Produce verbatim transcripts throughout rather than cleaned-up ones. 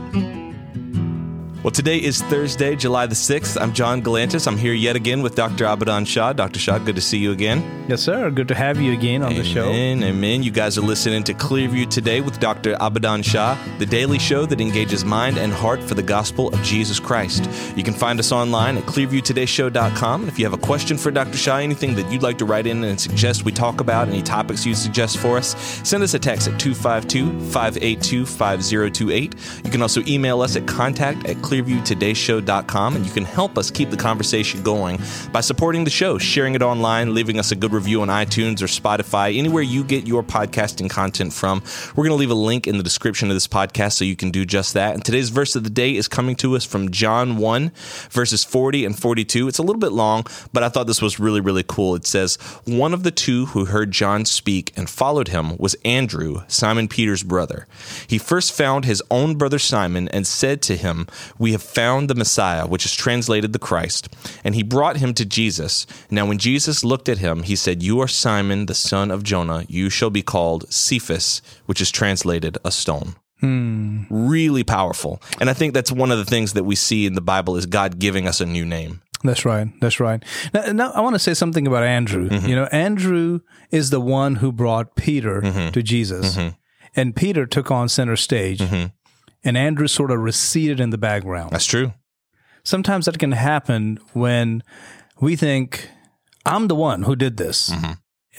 Well, today is Thursday, July the sixth. I'm John Galantis. I'm here yet again with Doctor Abadan Shah. Doctor Shah, good to see you again. Yes, sir. Good to have you again on amen, the show. Amen, amen. You guys are listening to Clearview Today with Doctor Abadan Shah, the daily show that engages mind and heart for the gospel of Jesus Christ. You can find us online at clearview today show dot com. And if you have a question for Doctor Shah, anything that you'd like to write in and suggest we talk about, any topics you suggest for us, send us a text at two five two, five eight two, five zero two eight. You can also email us at contact at clearview today show dot com, and you can help us keep the conversation going by supporting the show, sharing it online, leaving us a good review on iTunes or Spotify, anywhere you get your podcasting content from. We're going to leave a link in the description of this podcast so you can do just that. And today's verse of the day is coming to us from John one, verses forty and forty-two. It's a little bit long, but I thought this was really, really cool. It says, "One of the two who heard John speak and followed him was Andrew, Simon Peter's brother. He first found his own brother Simon and said to him, 'We have found the Messiah,' which is translated the Christ. And he brought him to Jesus. Now when Jesus looked at him, he said, 'You are Simon, the son of Jonah. You shall be called Cephas,' which is translated a stone." Hmm. Really powerful. And I think that's one of the things that we see in the Bible is God giving us a new name. That's right. That's right. Now, now I want to say something about Andrew. Mm-hmm. You know, Andrew is the one who brought Peter mm-hmm. to Jesus. Mm-hmm. And Peter took on center stage. Mm-hmm. And Andrew sort of receded in the background. That's true. Sometimes that can happen when we think, I'm the one who did this. Mm-hmm.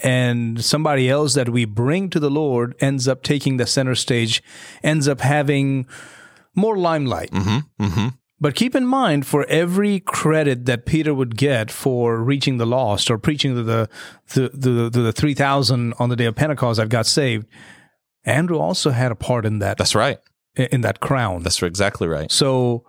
And somebody else that we bring to the Lord ends up taking the center stage, ends up having more limelight. Mm-hmm. Mm-hmm. But keep in mind, for every credit that Peter would get for reaching the lost or preaching to the, the, the, the, the three thousand on the day of Pentecost that got saved, Andrew also had a part in that. That's right. In that crown. That's exactly right. So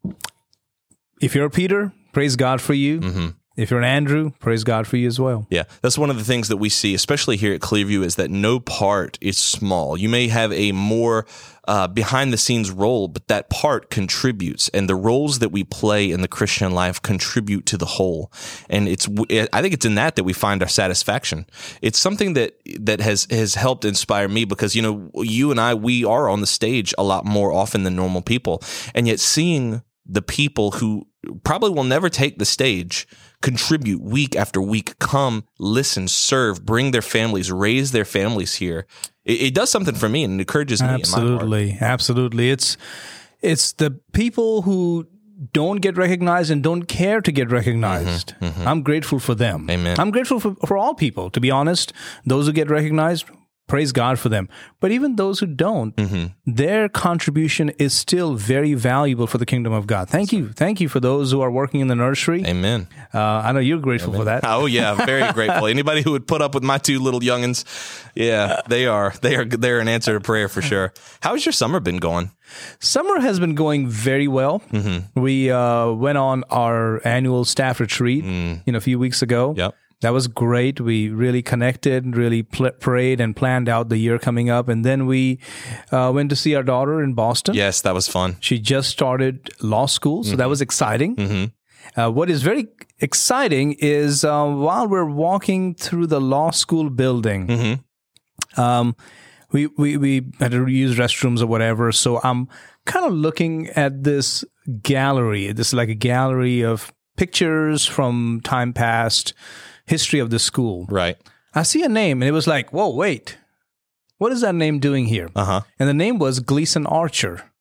if you're a Peter, praise God for you. Mm-hmm. If you're an Andrew, praise God for you as well. Yeah, that's one of the things that we see, especially here at Clearview, is that no part is small. You may have a more uh, behind-the-scenes role, but that part contributes, and the roles that we play in the Christian life contribute to the whole. And it's, I think it's in that that we find our satisfaction. It's something that that has has helped inspire me because, you know, you and I, we are on the stage a lot more often than normal people, and yet seeing the people who probably will never take the stage contribute week after week, come, listen, serve, bring their families, raise their families here. It, it does something for me and it encourages me. Absolutely, absolutely. It's it's the people who don't get recognized and don't care to get recognized. Mm-hmm, mm-hmm. I'm grateful for them. Amen. I'm grateful for, for all people, to be honest. Those who get recognized, praise God for them. But even those who don't, mm-hmm. their contribution is still very valuable for the kingdom of God. Thank That's you. Right. Thank you for those who are working in the nursery. Amen. Uh, I know you're grateful Amen. for that. Oh, yeah. Very grateful. Anybody who would put up with my two little youngins, yeah, they are. They are they're an answer to prayer for sure. How's your summer been going? Summer has been going very well. Mm-hmm. We uh, went on our annual staff retreat mm. you know, a few weeks ago. Yep. That was great. We really connected, really pl- prayed and planned out the year coming up. And then we uh, went to see our daughter in Boston. Yes, that was fun. She just started law school, so mm-hmm. that was exciting. Mm-hmm. Uh, what is very exciting is uh, while we're walking through the law school building, mm-hmm. um, we, we, we had to use restrooms or whatever. So I'm kind of looking at this gallery. This is like a gallery of pictures from time past, history of the school. Right. I see a name and it was like, whoa, wait, what is that name doing here? Uh-huh. And the name was Gleason Archer.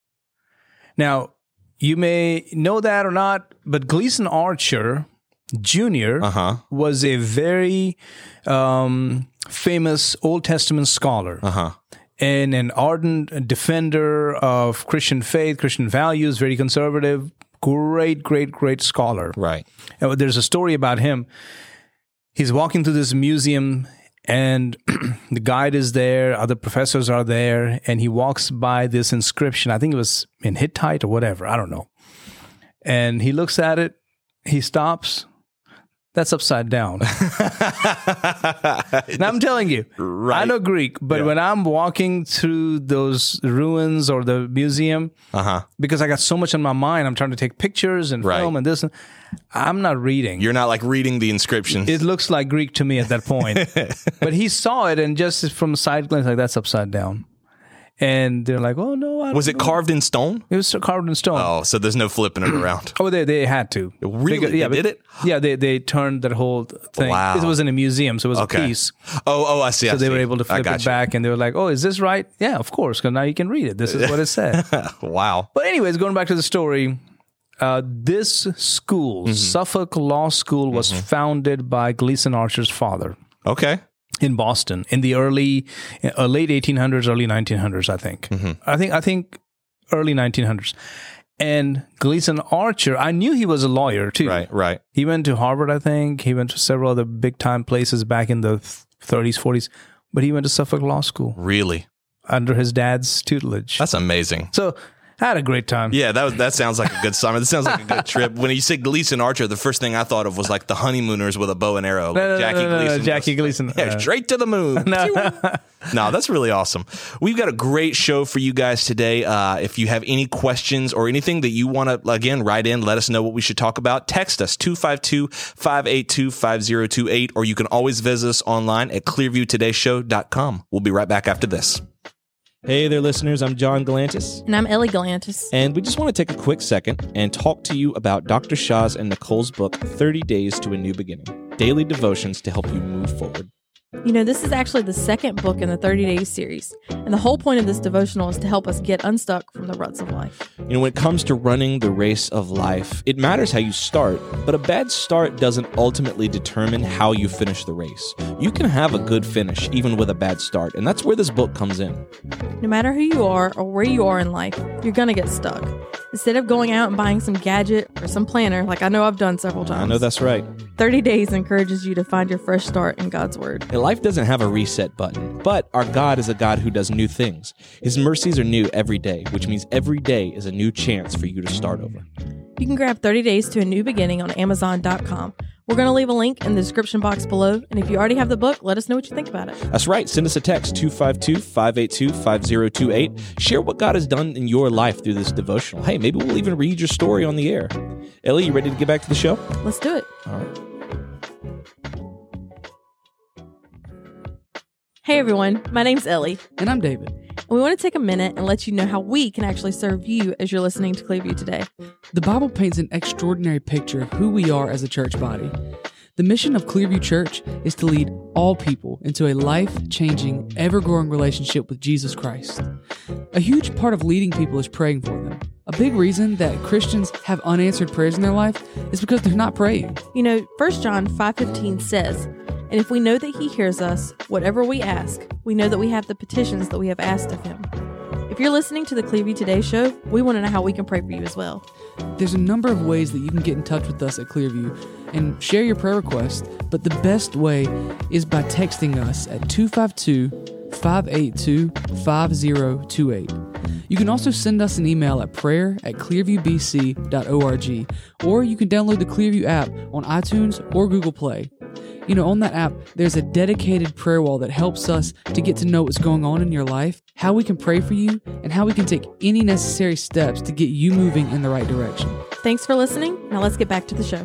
Now, you may know that or not, but Gleason Archer Junior uh-huh. was a very um, famous Old Testament scholar. Uh-huh. And an ardent defender of Christian faith, Christian values, very conservative, great, great, great scholar. Right. And there's a story about him. He's walking through this museum and the guide is there, other professors are there, and he walks by this inscription. I think it was in Hittite or whatever. I don't know. And he looks at it. He stops. That's upside down. And I'm telling you, right. I know Greek, but yeah. when I'm walking through those ruins or the museum, uh-huh. because I got so much on my mind, I'm trying to take pictures and right. film and this, and I'm not reading. You're not like reading the inscriptions. It looks like Greek to me at that point. But he saw it and just from a side glance, like, that's upside down. And they're like, oh, no. I don't Was it know. carved in stone? It was carved in stone. Oh, so there's no flipping it around. Oh, they they had to. Really? They, yeah, they did it? Yeah, they, they turned that whole thing. Wow. It was in a museum, so it was Okay. a piece. Oh, oh, I see. So I they see. were able to I flip got it you. back, and they were like, oh, is this right? Yeah, of course, because now you can read it. This is what it said. Wow. But anyways, going back to the story, uh, this school, Mm-hmm. Suffolk Law School, was mm-hmm. founded by Gleason Archer's father. Okay. In Boston, in the early, uh, late eighteen hundreds, early nineteen hundreds, I think. Mm-hmm. I think, I think, early nineteen hundreds. And Gleason Archer, I knew he was a lawyer too. Right, right. He went to Harvard, I think. He went to several other big time places back in the thirties, forties. But he went to Suffolk Law School Really? under his dad's tutelage. That's amazing. So I had a great time. Yeah, that was, that sounds like a good summer. That sounds like a good trip. When you said Gleason Archer, the first thing I thought of was like the honeymooners with a bow and arrow. No, no, like Jackie no, no, no, Gleason. Jackie goes, Gleason. Yeah, Uh, straight to the moon. No. No, that's really awesome. We've got a great show for you guys today. Uh, if you have any questions or anything that you want to, again, write in, let us know what we should talk about. Text us, two five two, five eight two, five zero two eight, or you can always visit us online at clearview today show dot com. We'll be right back after this. Hey there, listeners. I'm John Galantis. And I'm Ellie Galantis. And we just want to take a quick second and talk to you about Doctor Shah's and Nicole's book, thirty days to a New Beginning, daily devotions to help you move forward. You know, this is actually the second book in the thirty days series. And the whole point of this devotional is to help us get unstuck from the ruts of life. You know, when it comes to running the race of life, it matters how you start, but a bad start doesn't ultimately determine how you finish the race. You can have a good finish even with a bad start, and that's where this book comes in. No matter who you are or where you are in life, you're going to get stuck. Instead of going out and buying some gadget or some planner, like I know I've done several times. I know that's right. thirty days encourages you to find your fresh start in God's Word. And life doesn't have a reset button, but our God is a God who does new things. His mercies are new every day, which means every day is a new chance for you to start over. You can grab thirty days to a New Beginning on amazon dot com. We're going to leave a link in the description box below, and if you already have the book, let us know what you think about it. That's right. Send us a text, two five two, five eight two, five zero two eight. Share what God has done in your life through this devotional. Hey, maybe we'll even read your story on the air. Ellie, you ready to get back to the show? Let's do it. All right. Hey everyone, my name's Ellie. And I'm David. And we want to take a minute and let you know how we can actually serve you as you're listening to Clearview today. The Bible paints an extraordinary picture of who we are as a church body. The mission of Clearview Church is to lead all people into a life-changing, ever-growing relationship with Jesus Christ. A huge part of leading people is praying for them. A big reason that Christians have unanswered prayers in their life is because they're not praying. You know, First John five fifteen says, "And if we know that he hears us, whatever we ask, we know that we have the petitions that we have asked of him." If you're listening to the Clearview Today show, we want to know how we can pray for you as well. There's a number of ways that you can get in touch with us at Clearview and share your prayer request, but the best way is by texting us at two five two, five eight two, five zero two eight. You can also send us an email at prayer at clearview b c dot org, or you can download the Clearview app on iTunes or Google Play. You know, on that app, there's a dedicated prayer wall that helps us to get to know what's going on in your life, how we can pray for you, and how we can take any necessary steps to get you moving in the right direction. Thanks for listening. Now let's get back to the show.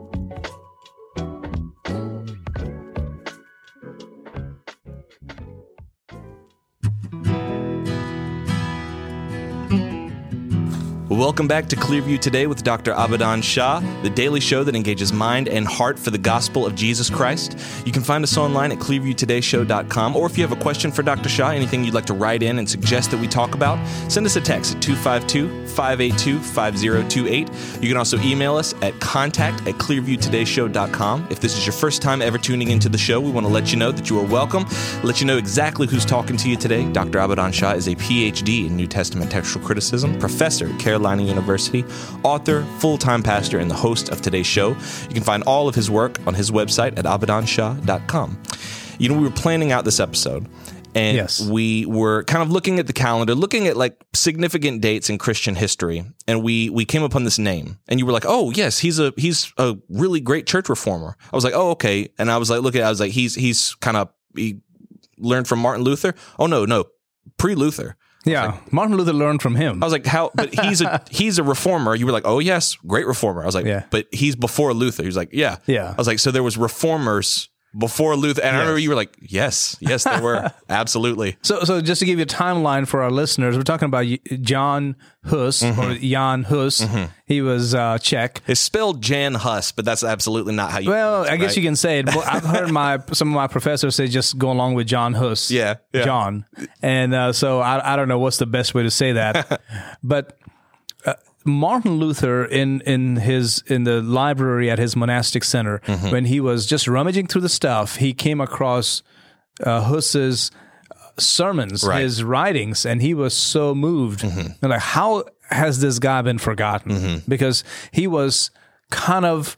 Welcome back to Clearview Today with Doctor Abadan Shah, the daily show that engages mind and heart for the gospel of Jesus Christ. You can find us online at clearview today show dot com, or if you have a question for Doctor Shah, anything you'd like to write in and suggest that we talk about, send us a text at two five two, five eight two, five zero two eight. You can also email us at contact at clearview today show dot com. If this is your first time ever tuning into the show, we want to let you know that you are welcome, let you know exactly who's talking to you today. Doctor Abadan Shah is a P H D in New Testament textual criticism, professor at Carolina University, author, full-time pastor, and the host of today's show. You can find all of his work on his website at abadan shah dot com. You know, we were planning out this episode, and Yes. we were kind of looking at the calendar, looking at like significant dates in Christian history, and we we came upon this name, and you were like, "Oh, yes, he's a he's a really great church reformer." I was like, "Oh, okay," and I was like, "Look at," I was like, "He's he's kind of he learned from Martin Luther." Oh no, no, pre-Luther. Yeah, Martin Luther learned from him. I was like, how, but he's a, he's a reformer. You were like, oh yes, great reformer. I was like, Yeah. but he's before Luther. He was like, yeah. Yeah. I was like, so there was reformers before Luther. And I Yes. remember you were like, yes, yes, there were. Absolutely. So, so just to give you a timeline for our listeners, we're talking about John Hus Mm-hmm. or Jan Hus. He was uh, Czech. It's spelled Jan Hus, but that's absolutely not how you Well, pronounce it, I guess right? you can say it. But I've heard my some of my professors say just go along with John Hus. Yeah, yeah. John. And uh, so I, I don't know what's the best way to say that. But uh, Martin Luther in in his in the library at his monastic center, Mm-hmm. when he was just rummaging through the stuff, he came across uh, Hus's sermons, Right. his writings, and he was so moved. And like, how has this guy been forgotten? Because he was kind of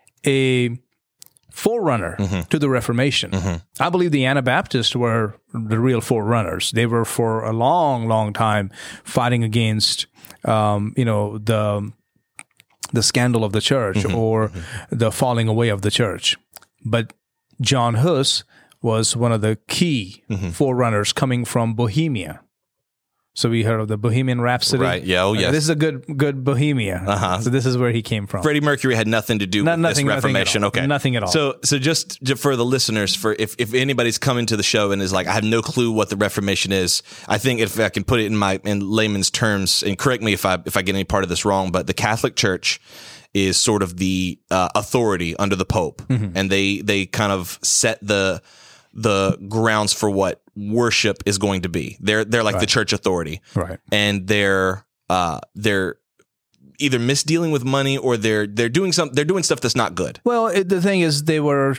a forerunner to the Reformation. I believe the Anabaptists were the real forerunners. They were for a long, long time fighting against, um, you know, the the scandal of the church or the falling away of the church. But John Hus was one of the key forerunners coming from Bohemia. So we heard of the Bohemian Rhapsody. Right, yeah, oh, Okay, yes. This is a good good Bohemia. Uh-huh. So this is where he came from. Freddie Mercury had nothing to do No- with nothing- this nothing at Reformation. all. Okay, Nothing at all. So, so just j- for the listeners, for if, if anybody's coming to the show and is like, I have no clue what the Reformation is, I think if I can put it in my in layman's terms, and correct me if I if I get any part of this wrong, but the Catholic Church is sort of the uh, authority under the Pope, Mm-hmm. and they they kind of set the the grounds for what worship is going to be. They're they're like the church authority, Right. and they're uh they're either misdealing with money or they're they're doing some they're doing stuff that's not good. Well, it, the thing is, they were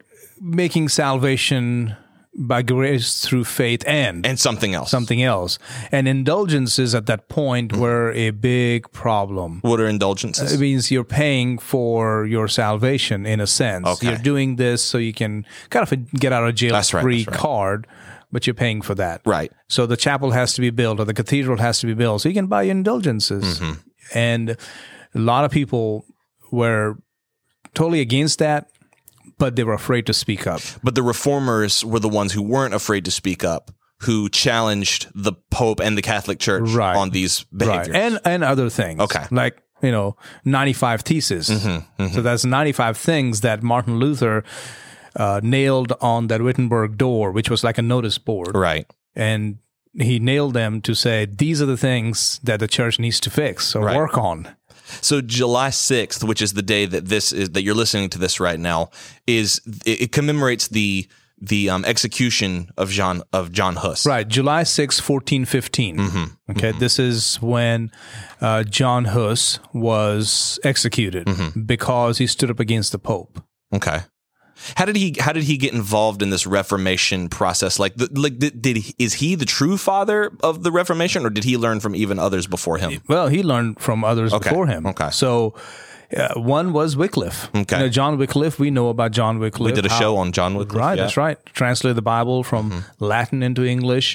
making salvation by grace through faith and, And something else. something else. And indulgences at that point were a big problem. What are indulgences? It means you're paying for your salvation in a sense. Okay. You're doing this so you can kind of a get out of jail That's right, free that's right. card, but you're paying for that. Right. So the chapel has to be built or the cathedral has to be built so you can buy your indulgences. Mm-hmm. And a lot of people were totally against that, but they were afraid to speak up. But the reformers were the ones who weren't afraid to speak up, who challenged the Pope and the Catholic Church Right. on these behaviors. Right. And and other things. Okay. Like, you know, ninety-five theses. So that's ninety-five things that Martin Luther uh, nailed on that Wittenberg door, which was like a notice board. Right. And he nailed them to say, these are the things that the church needs to fix or Right. work on. So July sixth, which is the day that this is that you're listening to this right now, is it, it commemorates the the um, execution of John of John Hus. Right, July sixth, fourteen fifteen. Mm-hmm. Okay, this is when uh, John Hus was executed Mm-hmm. because he stood up against the Pope. Okay. How did he How did he get involved in this Reformation process? Like, the, like did, did he, is he the true father of the Reformation, or did he learn from even others before him? Well, he learned from others Okay, before him. okay. So uh, one was Wycliffe. Okay. You know, John Wycliffe, we know about John Wycliffe. We did a how- show on John Wycliffe. Right, yeah. that's right. Translated the Bible from Mm-hmm. Latin into English.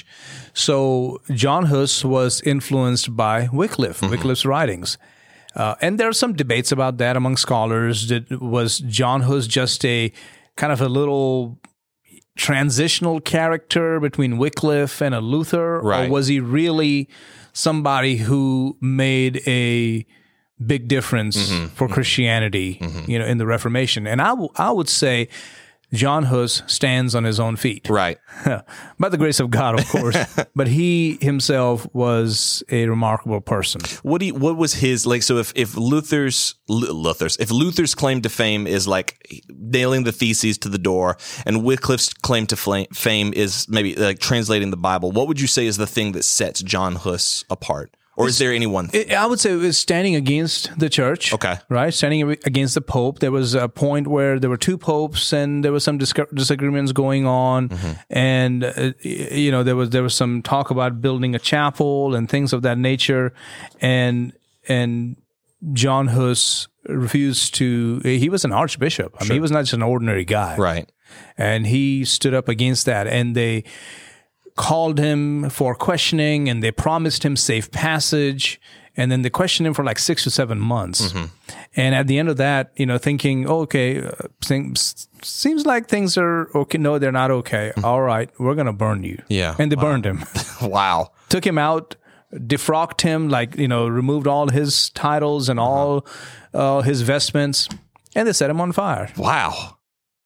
So John Hus was influenced by Wycliffe, Mm-hmm. Wycliffe's writings. Uh, and there are some debates about that among scholars. Did, was John Hus just a kind of a little transitional character between Wycliffe and a Luther? Right. Or was he really somebody who made a big difference Mm-hmm. for Christianity, you know, in the Reformation? And I, w- I would say John Hus stands on his own feet. Right. By the grace of God, of course. But he himself was a remarkable person. What do you, what was his like? So if if Luther's Luther's if Luther's claim to fame is like nailing the theses to the door, and Wycliffe's claim to fla- fame is maybe like translating the Bible, what would you say is the thing that sets John Hus apart? Or is there any one thing? It, I would say it was standing against the church. Okay. Right? Standing against the Pope. There was a point where there were two popes and there was some dis- disagreements going on. Mm-hmm. And, uh, you know, there was there was some talk about building a chapel and things of that nature. And, and John Hus refused to, he was an archbishop. I mean, he was not just an ordinary guy. Right. And he stood up against that. And they called him for questioning and they promised him safe passage. And then they questioned him for like six or seven months. Mm-hmm. And at the end of that, you know, thinking, oh, okay, uh, things, seems like things are okay. No, they're not okay. All right, we're going to burn you. Mm-hmm. Yeah. And they Wow. burned him. Wow. Took him out, defrocked him, like, you know, removed all his titles and all uh, his vestments. And they set him on fire. Wow.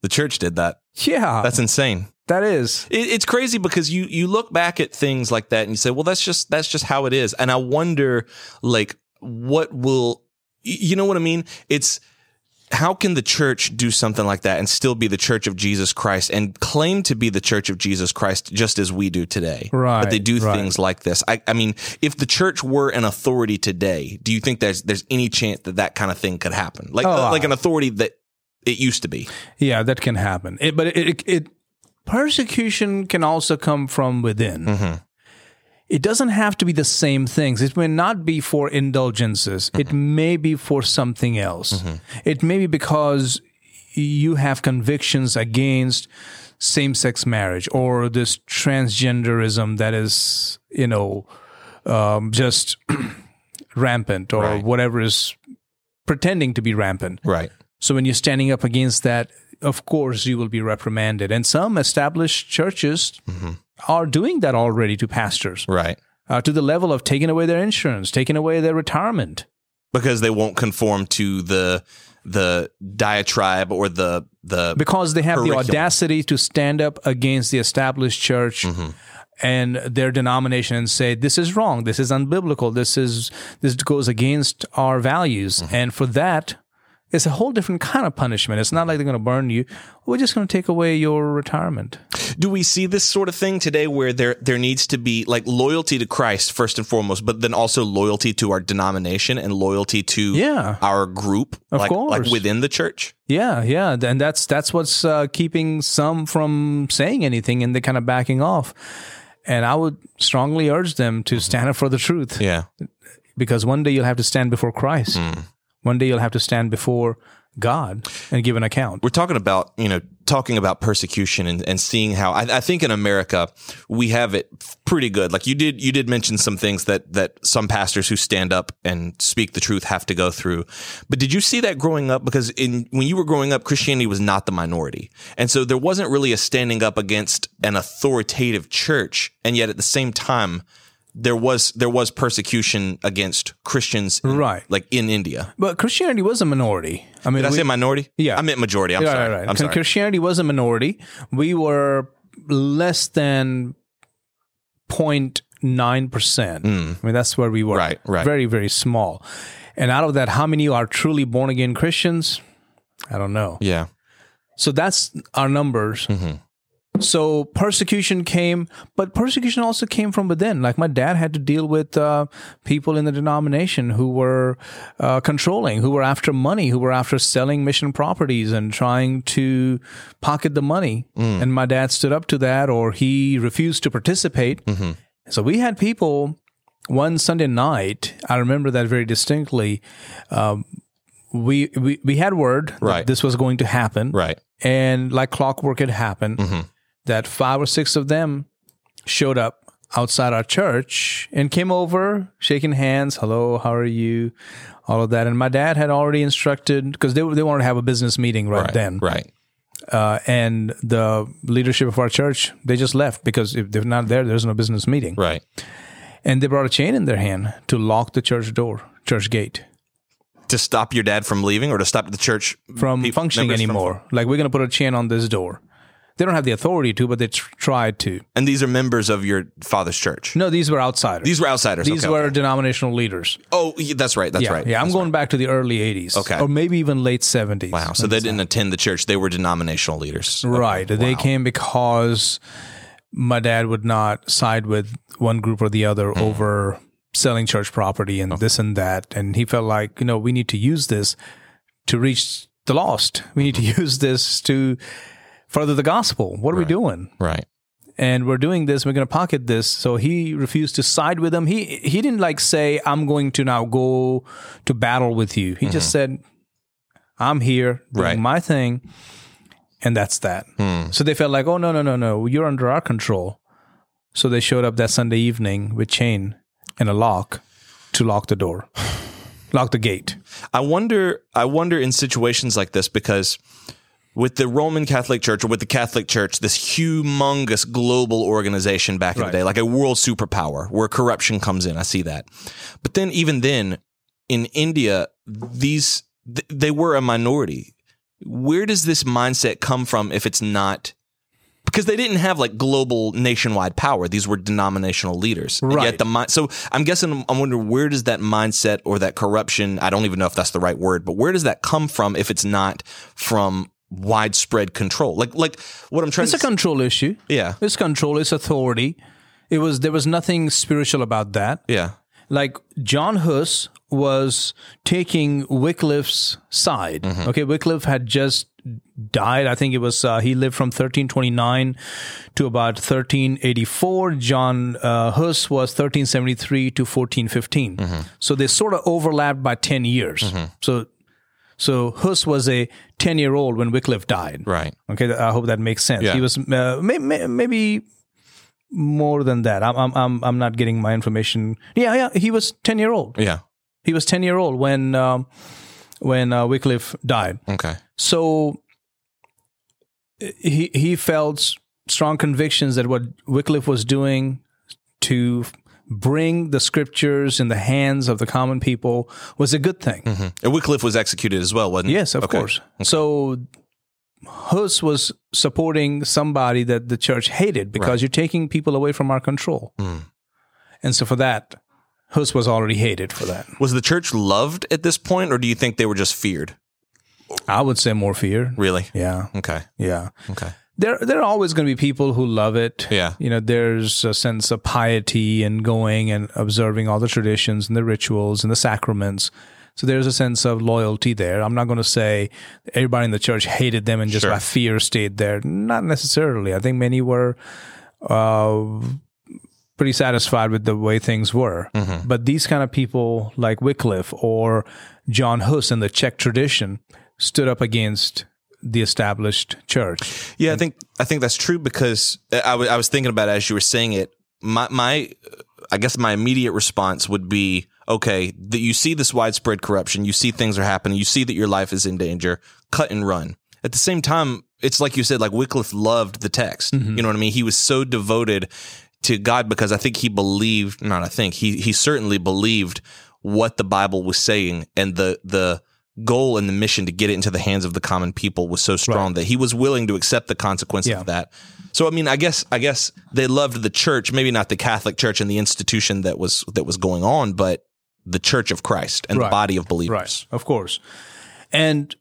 The church did that. Yeah. That's insane. That is. It, it's crazy because you you look back at things like that and you say, well, that's just that's just how it is. And I wonder, like, what will, you know what I mean? It's, how can the church do something like that and still be the Church of Jesus Christ and claim to be the Church of Jesus Christ just as we do today? Right. But they do right. things like this. I, I mean, if the church were an authority today, do you think there's there's any chance that that kind of thing could happen? Like oh, uh, like uh, an authority that it used to be. Yeah, that can happen. It, but it, it, it persecution can also come from within. Mm-hmm. It doesn't have to be the same things. It may not be for indulgences. Mm-hmm. It may be for something else. Mm-hmm. It may be because you have convictions against same-sex marriage or this transgenderism that is, you know, um, just rampant or right. whatever is pretending to be rampant. Right. So when you're standing up against that, of course, you will be reprimanded. And some established churches mm-hmm. are doing that already to pastors. Right. Uh, to the level of taking away their insurance, taking away their retirement. Because they won't conform to the the diatribe or the the because they have curriculum. The audacity to stand up against the established church mm-hmm. and their denomination and say, this is wrong, this is unbiblical, this is this goes against our values. Mm-hmm. And for that, it's a whole different kind of punishment. It's not like they're going to burn you. We're just going to take away your retirement. Do we see this sort of thing today where there there needs to be like loyalty to Christ first and foremost, but then also loyalty to our denomination and loyalty to yeah. our group, of like, course. like within the church? Yeah, yeah. And that's that's what's uh, keeping some from saying anything and they're kind of backing off. And I would strongly urge them to stand up for the truth. Yeah. Because one day you'll have to stand before Christ. Mm. One day you'll have to stand before God and give an account. We're talking about, you know, talking about persecution and, and seeing how I, I think in America we have it pretty good. Like you did, you did mention some things that that some pastors who stand up and speak the truth have to go through. But did you see that growing up? Because in when you were growing up, Christianity was not the minority, and so there wasn't really a standing up against an authoritative church, and yet at the same time, there was there was persecution against Christians, in, right? Like in India. But Christianity was a minority. I mean, did I we, say minority? Yeah, I meant majority. I'm yeah, sorry. Right, right. I'm sorry. Christianity was a minority. We were less than zero point nine percent. Mm. I mean, that's where we were. Right, right. Very, very small. And out of that, how many are truly born again Christians? I don't know. Yeah. So that's our numbers. Mm-hmm. So persecution came, but persecution also came from within. Like my dad had to deal with uh, people in the denomination who were uh, controlling, who were after money, who were after selling mission properties and trying to pocket the money. Mm. And my dad stood up to that, or he refused to participate. Mm-hmm. So we had people one Sunday night, I remember that very distinctly. Um, we, we we had word right. that this was going to happen. Right. And like clockwork, it happened. Mm-hmm. That five or six of them showed up outside our church and came over, shaking hands. Hello, how are you? All of that. And my dad had already instructed, because they they wanted to have a business meeting right, right then. Right. Uh, and the leadership of our church, they just left because if they're not there, there's no business meeting. Right. And they brought a chain in their hand to lock the church door, church gate. To stop your dad from leaving or to stop the church from people, functioning anymore. From, like, we're going to put a chain on this door. They don't have the authority to, but they tr- tried to. And these are members of your father's church? No, these were outsiders. These were outsiders. These okay, were okay. denominational leaders. Oh, that's right. That's yeah, right. Yeah, I'm that's going right. back to the early eighties. Okay. Or maybe even late seventies. Wow. So they didn't attend the church. They were denominational leaders. Right. Okay. They wow. came because my dad would not side with one group or the other mm. over selling church property and okay. this and that. And he felt like, you know, we need to use this to reach the lost. We need to use this to further the gospel. What are right. we doing? Right. And we're doing this. We're going to pocket this. So he refused to side with them. He he didn't like say, I'm going to now go to battle with you. He mm-hmm. just said, I'm here doing right. my thing. And that's that. Mm. So they felt like, oh, no, no, no, no. You're under our control. So they showed up that Sunday evening with chain and a lock to lock the door. Lock the gate. I wonder, I wonder in situations like this, because with the Roman Catholic Church or with the Catholic Church, this humongous global organization back in right. the day, like a world superpower where corruption comes in. I see that. But then even then in India, these, th- they were a minority. where does this mindset come from if it's not? Because they didn't have like global nationwide power. These were denominational leaders. And Right. yet the mi- so I'm guessing, I'm wondering, where does that mindset or that corruption, I don't even know if that's the right word, but where does that come from if it's not from widespread control? Like, like what I'm trying It's a to control issue. Yeah. It's control. It's authority. It was there was nothing spiritual about that. Yeah. Like John Hus was taking Wycliffe's side. Mm-hmm. Okay, Wycliffe had just died. I think it was uh, he lived from thirteen twenty-nine to about thirteen eighty-four. John uh, Hus was thirteen seventy-three to fourteen fifteen. Mm-hmm. So they sort of overlapped by ten years. So so Hus was a ten-year-old when Wycliffe died. Right. Okay, I hope that makes sense. Yeah. He was uh, may, may, maybe more than that. I'm I'm I'm I'm not getting my information. Yeah, yeah. He was ten year old. Yeah. He was ten year old when um, when uh, Wycliffe died. Okay. So he he felt strong convictions that what Wycliffe was doing to bring the scriptures in the hands of the common people was a good thing. Mm-hmm. And Wycliffe was executed as well, wasn't he? Yes, of Okay. course. So Hus was supporting somebody that the church hated because Right. you're taking people away from our control. Mm. And so for that, Hus was already hated for that. Was the church loved at this point, or do you think they were just feared? I would say more fear. Really? Yeah, Okay. yeah. Okay. There, there are always going to be people who love it. Yeah. You know, there's a sense of piety and going and observing all the traditions and the rituals and the sacraments. So there's a sense of loyalty there. I'm not going to say everybody in the church hated them and just Sure. by fear stayed there. Not necessarily. I think many were uh, pretty satisfied with the way things were. Mm-hmm. But these kind of people like Wycliffe or John Hus in the Czech tradition stood up against the established church. Yeah, I think I think that's true because I wa- I was thinking about it as you were saying it. My my, I guess my immediate response would be, okay, that you see this widespread corruption, you see things are happening, you see that your life is in danger, cut and run. At the same time, it's like you said, like Wycliffe loved the text. Mm-hmm. You know what I mean? He was so devoted to God because I think he believed, not I think, he he certainly believed what the Bible was saying, and the the goal and the mission to get it into the hands of the common people was so strong Right. that he was willing to accept the consequences Yeah. of that. So I mean, I guess I guess they loved the church, maybe not the Catholic Church and the institution that was that was going on, but the Church of Christ and Right. the body of believers. Right, of course. And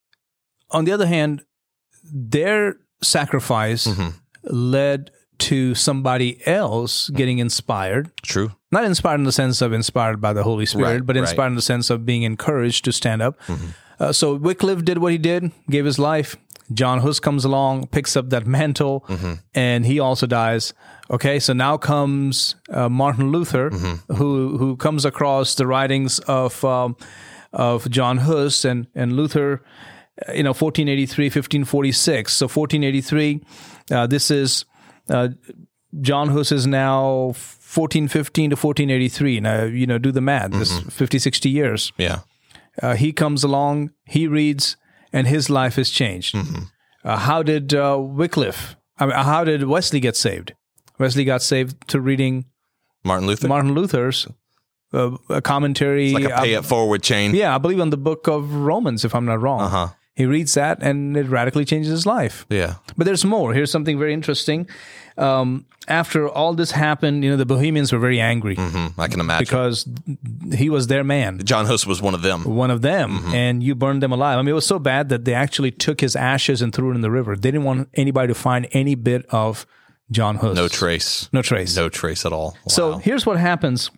on the other hand, their sacrifice Mm-hmm. led to somebody else getting inspired. True. Not inspired in the sense of inspired by the Holy Spirit, Right, but right. inspired in the sense of being encouraged to stand up. Uh, so Wycliffe did what he did, gave his life. John Hus comes along, picks up that mantle, and he also dies. Okay, so now comes uh, Martin Luther, who who comes across the writings of um, of John Hus and and Luther. uh, You know, fourteen eighty-three, fifteen forty-six. So fourteen eighty-three, uh, this is uh, John Hus is now fourteen fifteen to fourteen eighty-three. Now, you know, do the math. This fifty, sixty years. Yeah. Uh, he comes along, he reads, and his life is changed. Uh, how did uh, Wycliffe, I mean, how did Wesley get saved? Wesley got saved to reading Martin Luther. Martin Luther's uh, a commentary. It's like a pay it forward chain. Yeah, I believe on the book of Romans, if I'm not wrong. Uh-huh. He reads that, and it radically changes his life. Yeah. But there's more. Here's something very interesting. Um, after all this happened, you know, the Bohemians were very angry Mm, I can imagine. because he was their man. John Hus was one of them. One of them, Mm-hmm. and you burned them alive. I mean, it was so bad that they actually took his ashes and threw it in the river. They didn't want anybody to find any bit of John Hus. No trace. No trace. No trace at all. Wow. So here's what happens.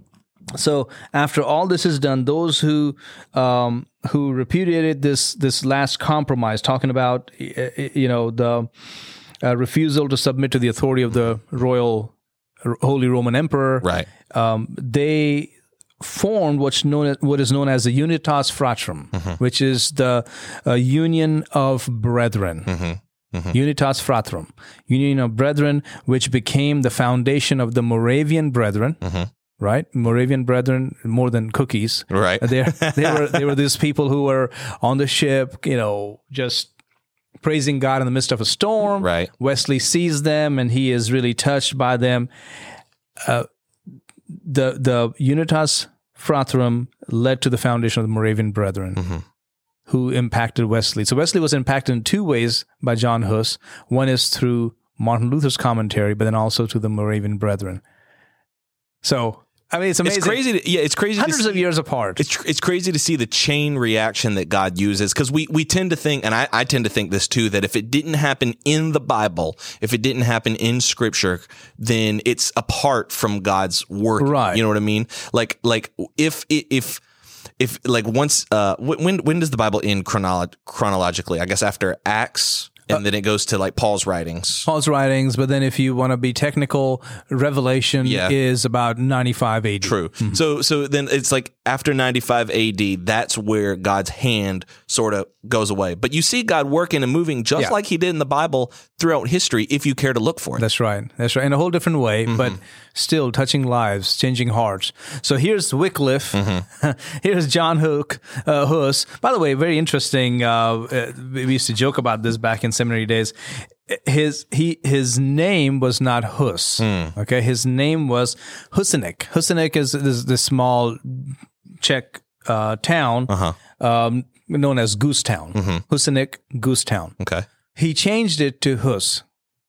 So after all this is done, those who um, who repudiated this this last compromise, talking about uh, you know the uh, refusal to submit to the authority of the royal Holy Roman Emperor, right. um, they formed what's known as, what is known as the Unitas Fratrum, which is the uh, union of brethren. Unitas Fratrum, union of brethren, which became the foundation of the Moravian Brethren. Right, Moravian Brethren, more than cookies. Right. They they were they were these people who were on the ship, you know, just praising God in the midst of a storm. Right. Wesley sees them, and he is really touched by them. Uh, the the Unitas Fratrum led to the foundation of the Moravian Brethren. who impacted Wesley. So Wesley was impacted in two ways by John Huss. One is through Martin Luther's commentary, but then also to the Moravian Brethren. So, I mean, it's amazing. It's crazy. To, yeah, it's crazy. Hundreds to see, of years apart. It's it's crazy to see the chain reaction that God uses, because we, we tend to think, and I, I tend to think this too, that if it didn't happen in the Bible, if it didn't happen in Scripture, then it's apart from God's work. Right. You know what I mean? Like like if if if like once uh when when does the Bible end chronolo- chronologically? I guess after Acts. And then it goes to like Paul's writings. Paul's writings, but then if you want to be technical, Revelation Yeah. is about ninety-five A D. True. Mm-hmm. So so then it's like after ninety-five A D, that's where God's hand sort of goes away. But you see God working and moving just Yeah. like he did in the Bible throughout history, if you care to look for it. That's right. That's right. In a whole different way, Mm-hmm. but still touching lives, changing hearts. So here's Wycliffe. Mm-hmm. Here's John Hook, uh, Huss. By the way, very interesting. Uh, uh, we used to joke about this back in seminary days. His he his name was not Huss. Mm. Okay, his name was Husinec. Husinec is this, this small Czech uh, town Uh-huh. um, known as Goose Town. Mm-hmm. Husinec, Goose Town. Okay. He changed it to Huss.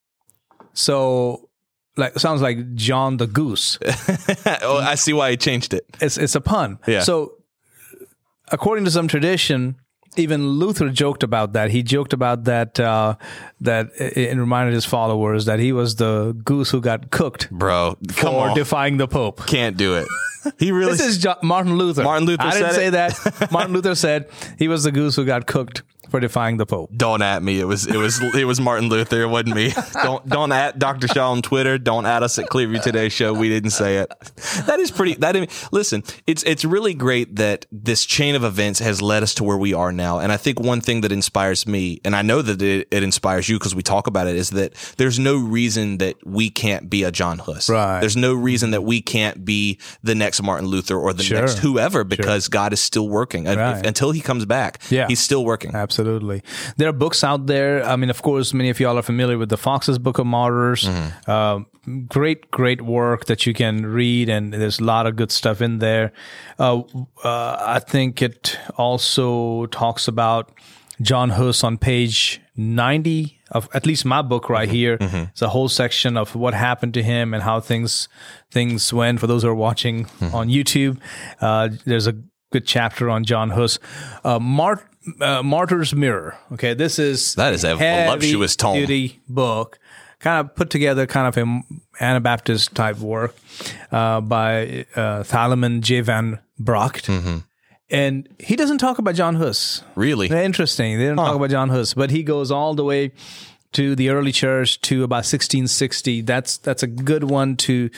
So, like, sounds like John the Goose. Oh, I see why he changed it. It's it's a pun. Yeah. So, according to some tradition, even Luther joked about that. He joked about that uh, that and reminded his followers that he was the goose who got cooked Bro, come for on. defying the Pope. Can't do it. He really This is Jo- Martin Luther. Martin Luther I didn't said say it? that. Martin Luther said he was the goose who got cooked for defying the Pope. Don't at me. It was it was it was Martin Luther. It wasn't me. Don't don't at Doctor Shaw on Twitter. Don't at us at Clearview Today Show. We didn't say it. That is pretty. That listen. It's it's really great that this chain of events has led us to where we are now. And I think one thing that inspires me, and I know that it, it inspires you because we talk about it, is that there's no reason that we can't be a John Huss. Right. There's no reason that we can't be the next Martin Luther or the Sure. next whoever, because God is still working. If- Right. until he comes back. Yeah. He's still working. Absolutely. There are books out there. I mean, of course, many of y'all are familiar with the Fox's Book of Martyrs. Mm-hmm. Uh, great, great work that you can read, and there's a lot of good stuff in there. Uh, uh, I think it also talks about John Huss on page ninety of at least my book right here. Mm-hmm. It's a whole section of what happened to him and how things things went. For those who are watching Mm-hmm. on YouTube, uh, there's a good chapter on John Huss. Uh, Mart, uh, Martyr's Mirror. Okay, this is That is a voluptuous tome. heavy-duty book, kind of put together, kind of an Anabaptist type work uh, by uh, Thalaman J. van Bracht. Mm-hmm. And he doesn't talk about John Huss. Really? They're interesting. They don't talk about John Huss, but he goes all the way to the early church to about sixteen sixty. That's that's a good one to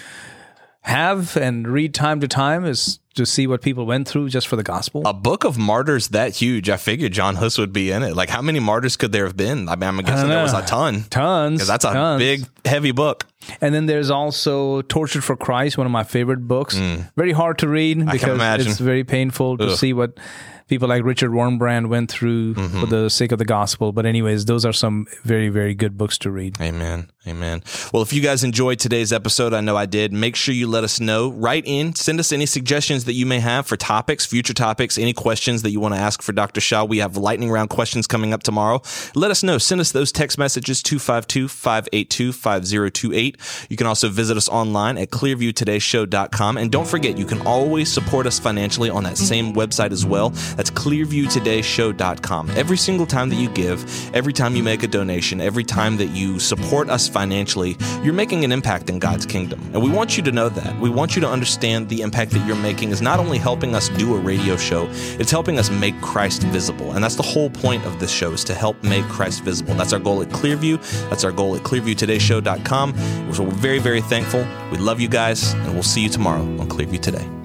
have and read time to time, is to see what people went through just for the gospel. A book of martyrs that huge, I figured John Huss would be in it. Like, how many martyrs could there have been? I mean, I'm guessing there was a ton. Tons. Because that's a tons. big, heavy book. And then there's also Tortured for Christ, one of my favorite books. Very hard to read because imagine. it's very painful to Ugh. see what people like Richard Wurmbrand went through for the sake of the gospel. But anyways, those are some very, very good books to read. Amen. Amen. Well, if you guys enjoyed today's episode, I know I did, make sure you let us know. Write in, send us any suggestions that you may have for topics, future topics, any questions that you want to ask for Doctor Shaw. We have lightning round questions coming up tomorrow. Let us know. Send us those text messages, two five two, five eight two, five zero two eight. You can also visit us online at clearview today show dot com. And don't forget, you can always support us financially on that same website as well. That's clearview today show dot com. Every single time that you give, every time you make a donation, every time that you support us financially, you're making an impact in God's kingdom. And we want you to know that. We want you to understand the impact that you're making is not only helping us do a radio show, it's helping us make Christ visible. And that's the whole point of this show, is to help make Christ visible. That's our goal at Clearview. That's our goal at clearview today show dot com. So we're very, very thankful. We love you guys, and we'll see you tomorrow on Clearview Today.